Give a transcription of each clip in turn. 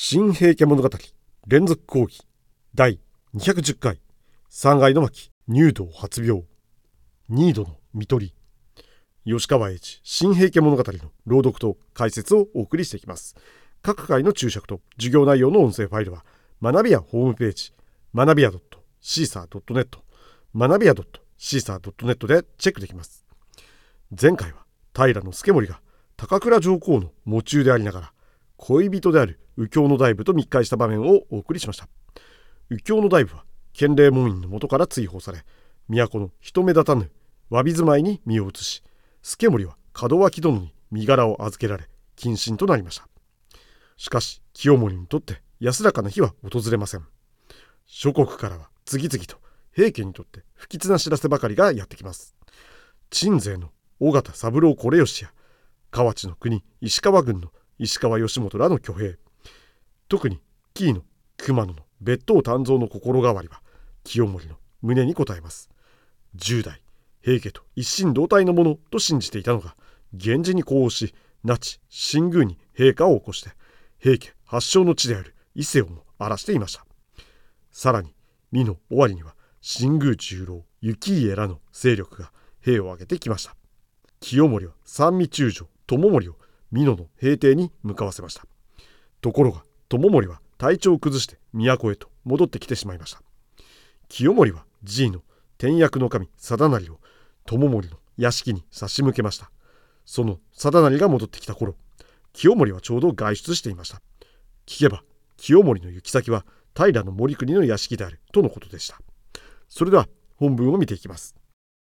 新平家物語連続講義第210回三階の巻入道発病ニードの看取り吉川英治新平家物語の朗読と解説をお送りしていきます。各回の注釈と授業内容の音声ファイルは学びやホームページ学びや .caesar.net 学びや .caesar.net でチェックできます。前回は平助盛が高倉上皇の喪中でありながら恋人である右京の大夫と密会した場面をお送りしました。右京の大夫は建礼門院の元から追放され、都の人目立たぬ詫び住まいに身を移し、助盛は門脇殿に身柄を預けられ謹慎となりました。しかし清盛にとって安らかな日は訪れません。諸国からは次々と平家にとって不吉な知らせばかりがやってきます。鎮西の尾形三郎惟義や河内の国石川郡の石川義元らの挙兵、特に紀伊の熊野の別当湛増の心変わりは清盛の胸に応えます。10代平家と一心同体のものと信じていたのが源氏に呼応し、那智新宮に陛下を起こして平家発祥の地である伊勢をも荒らしていました。さらに美の終わりには新宮十郎行家らの勢力が兵を挙げてきました。清盛は三味中将友盛を美濃の平定に向かわせました。ところが友盛は体調を崩して都へと戻ってきてしまいました。清盛はじいの天役の神貞成を友盛の屋敷に差し向けました。その貞成が戻ってきた頃、清盛はちょうど外出していました。聞けば清盛の行き先は平盛国の屋敷であるとのことでした。それでは本文を見ていきます。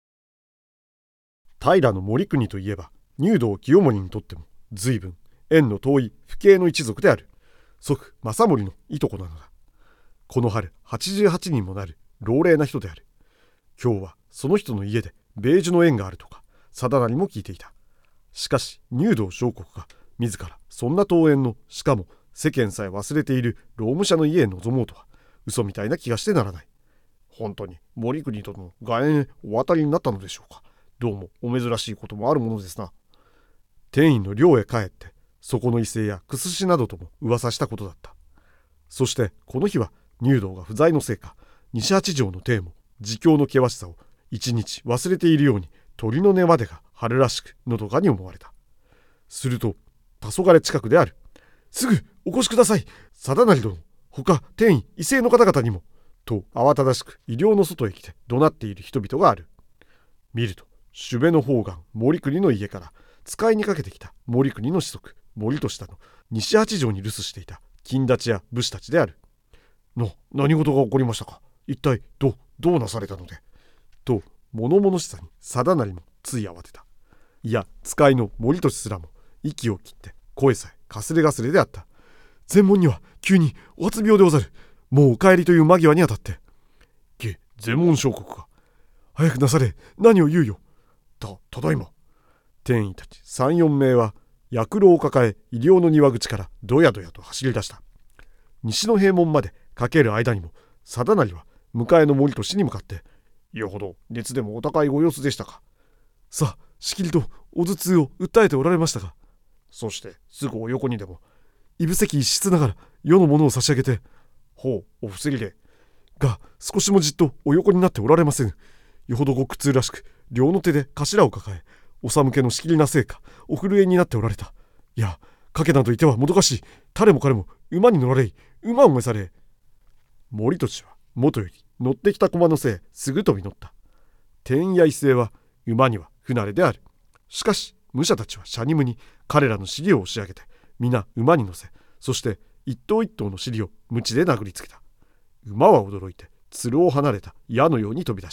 平盛国といえば入道清盛にとっても随分縁の遠い父兄の一族である。祖父正盛のいとこなのだ。この春88人もなる老齢な人である。今日はその人の家で米寿の縁があるとか貞成も聞いていた。しかし入道相国が自らそんな遠縁の、しかも世間さえ忘れている老武者の家へ臨もうとは嘘みたいな気がしてならない。本当に盛国との外縁へお渡りになったのでしょうか。どうもお珍しいこともあるものですな。天院の寮へ帰ってそこの威勢やくすしなどとも噂したことだった。そしてこの日は入道が不在のせいか、西八条の邸も自供の険しさを一日忘れているように鳥の根までが張るらしくのどかに思われた。すると黄昏近くである。すぐお越しください、貞成殿、他天院威勢の方々にも、と慌ただしく医療の外へ来て怒鳴っている人々がある。見ると主部の方眼森国の家から使いにかけてきた森国の子息森俊太の西八条に留守していた金立ちや武士たちである。何事が起こりましたか。一体どうなされたので、と物々しさに貞成もつい慌てた。いや使いの森俊すらも息を切って声さえかすれがすれであった。前門には急にお発病でござる。もうお帰りという間際にあたって。前門将国か。早くなされ、何を言うよ。ただいま。天尉たち 3,4 名は薬篭を抱え医療の庭口からどやどやと走り出した。西の閉門までかける間にも貞成は迎えの森俊に向かって、よほど熱でもお高いご様子でしたか。さあしきりとお頭痛を訴えておられましたが、そしてすぐお横にでもいぶせき一室ながら世のものを差し上げて、ほうお防ぎでが少しもじっとお横になっておられません。よほどご苦痛らしく両の手で頭を抱え、お寒気のしきりなせいかお震えになっておられた。いや賭けなどいてはもどかしい。誰も彼も馬に乗られい、馬を召され。森俊は元より乗ってきた駒のせいすぐ飛び乗った。天や威勢は馬には不慣れである。しかし武者たちはシャニムに彼らの尻を押し上げて皆馬に乗せ、そして一頭一頭の尻を鞭で殴りつけた。馬は驚いて鶴を離れた矢のように飛び出した。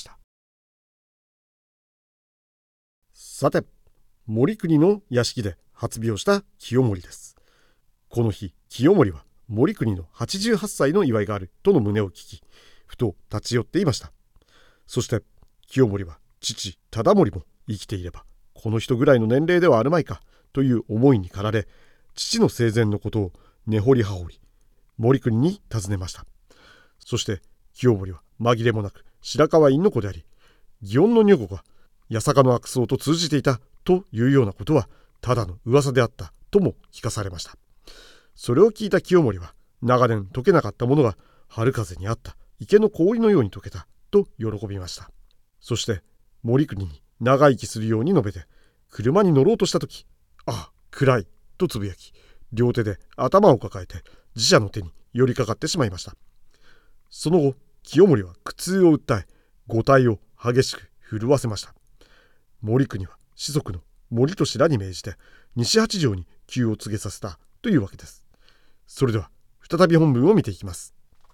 さて森国の屋敷で発病した清盛です。この日清盛は森国の88歳の祝いがあるとの旨を聞き、ふと立ち寄っていました。そして清盛は父忠盛も生きていればこの人ぐらいの年齢ではあるまいかという思いに駆られ、父の生前のことを根掘り葉掘り森国に尋ねました。そして清盛は紛れもなく白河院の子であり、祇園の女子が八坂の悪僧と通じていたというようなことはただの噂であったとも聞かされました。それを聞いた清盛は長年溶けなかったものが春風にあった池の氷のように溶けたと喜びました。そして森国に長生きするように述べて車に乗ろうとしたとき、ああ暗いとつぶやき、両手で頭を抱えて自社の手に寄りかかってしまいました。その後清盛は苦痛を訴え五体を激しく震わせました。森国は子息の森利らに命じて西八条に急を告げさせたというわけです。それでは再び本文を見ていきます。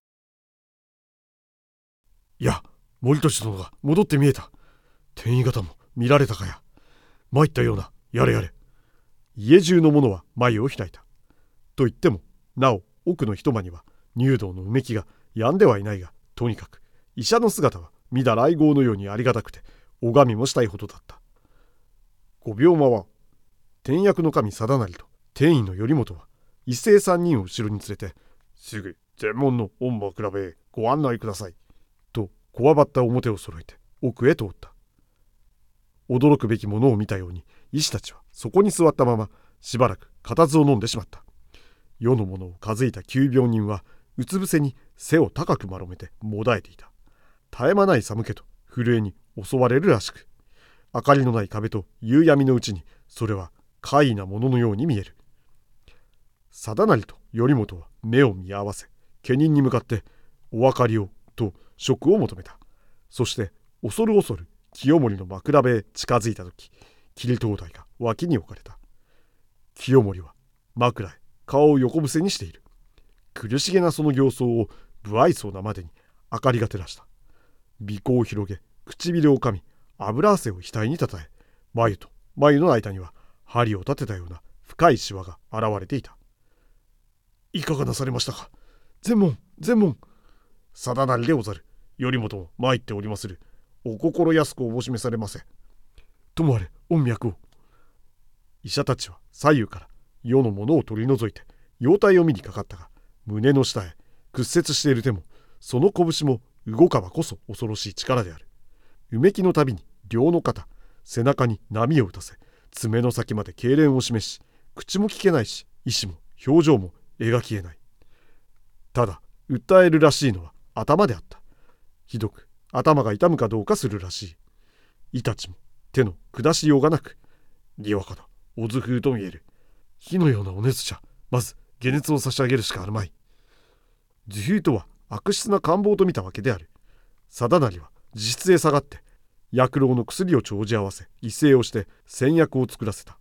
いや、森利殿が戻って見えた。天意方も見られたかや。参ったような、やれやれ。家中の者は眉を開いた。と言ってもなお奥の一間には入道のうめきが止んではいないが、とにかく医者の姿は御陀来迎のようにありがたくて拝みもしたいほどだった。御病間は天役の神貞成と天意の頼元は一斉三人を後ろに連れて、すぐ前門の御枕部へご案内くださいとこわばった面を揃えて奥へ通った。驚くべきものを見たように医師たちはそこに座ったまましばらく固唾を飲んでしまった。世のものを数えた急病人はうつ伏せに背を高く丸めてもだえていた。絶え間ない寒気と震えに襲われるらしく、明かりのない壁と夕闇のうちにそれは怪異なもののように見える。貞成と頼元は目を見合わせ、家人に向かってお分かりをと職を求めた。そして恐る恐る清盛の枕部へ近づいたとき、桐灯台が脇に置かれた。清盛は枕へ顔を横伏せにしている。苦しげなその形相を不愛想なまでに明かりが照らした。鼻孔を広げ、唇を噛み、油汗を額にたたえ、眉と眉の間には針を立てたような深いシワが現れていた。いかがなされましたか。前門、前門。貞成でござる。頼元も参っておりまする。お心安くおぼしめされませ。ともあれ、御脈を。医者たちは左右から世のものを取り除いて容体を見にかかったが、胸の下へ屈折している手もその拳も動かばこそ恐ろしい力である。うめきのたびに両の肩、背中に波を打たせ、爪の先まで痙攣を示し、口も聞けないし、意志も表情も描きえない。ただ訴えるらしいのは頭であった。ひどく頭が痛むかどうかするらしい。イタチも手の下しようがなく、にわかだお頭風と見える。火のようなお熱じゃ、まず解熱を差し上げるしかあるまい。頭風とは悪質な感冒と見たわけである。貞成は自室へ下がって薬老の薬を帳じ合わせ、威勢をして煎薬を作らせた。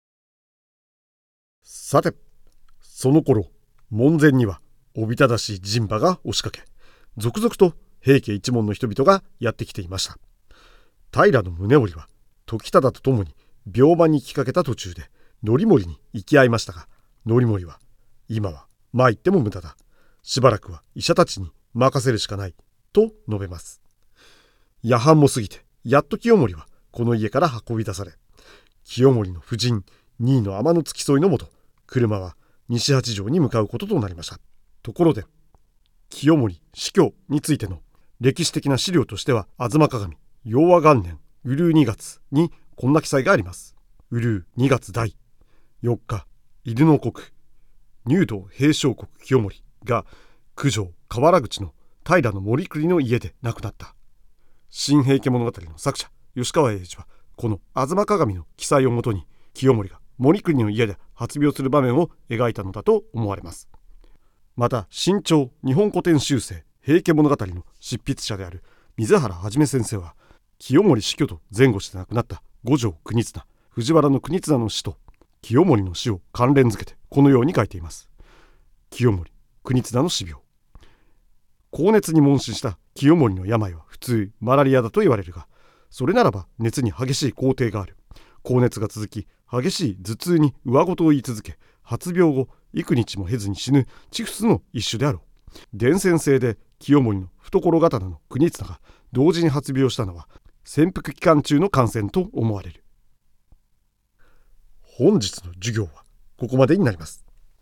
さてその頃、門前にはおびただしい陣馬が押しかけ、続々と平家一門の人々がやってきていました。平宗盛は時忠と共に病間に行きかけた途中で則盛に行き合いましたが、則盛は今は参っても無駄だ、しばらくは医者たちに任せるしかないと述べます。夜半も過ぎてやっと清盛はこの家から運び出され、清盛の夫人二位の天の付き添いのもと、車は西八条に向かうこととなりました。ところで清盛死去についての歴史的な資料としては、吾妻鏡陽和元年うるう2月にこんな記載があります。うるう2月第4日、犬の国入道平正国清盛が九条河原口の平森栗の家で亡くなった。新平家物語の作者吉川英治はこの吾妻鏡の記載をもとに、清盛が森栗の家で発病する場面を描いたのだと思われます。また新潮日本古典集成平家物語の執筆者である水原はじめ先生は、清盛死去と前後して亡くなった五条国綱、藤原国綱の死と清盛の死を関連づけてこのように書いています。清盛国綱の死病。高熱に問診した清盛の病は普通マラリアだと言われるが、それならば熱に激しい高低がある。高熱が続き激しい頭痛に上ごとを言い続け、発病後幾日も経ずに死ぬチフスの一種であろう。伝染性で清盛の懐刀の国綱が同時に発病したのは潜伏期間中の感染と思われる。本日の授業はここまでになります。